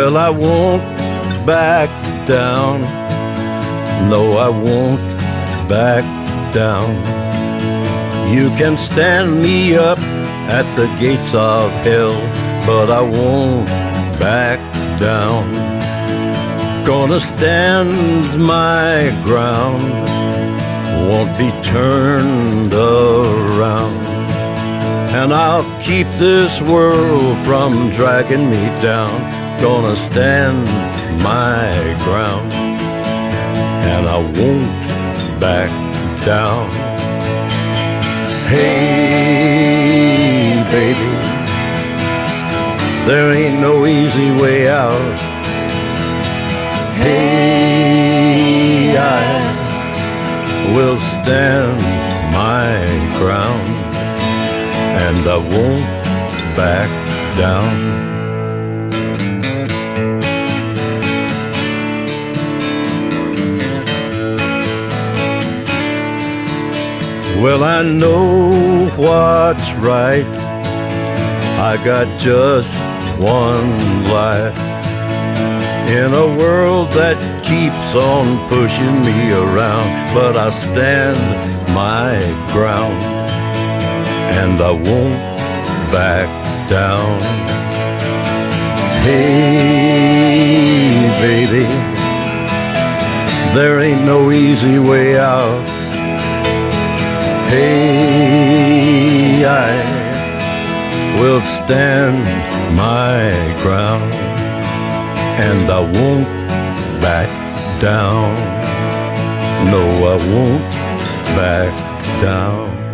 Well, I won't back down. No, I won't back down. You can stand me up at the gates of hell, but I won't back down. Gonna stand my ground, won't be turned around. And I'll keep this world from dragging me down. Gonna stand my ground, and I won't back down. Hey, baby, there ain't no easy way out. Hey, I will stand my ground, and I won't back down. Well, I know what's right. I got just one life in a world that keeps on pushing me around, but I stand my ground, and I won't back down. Hey, baby, there ain't no easy way out. Hey, I will stand my ground, and I won't back down. No, I won't back down.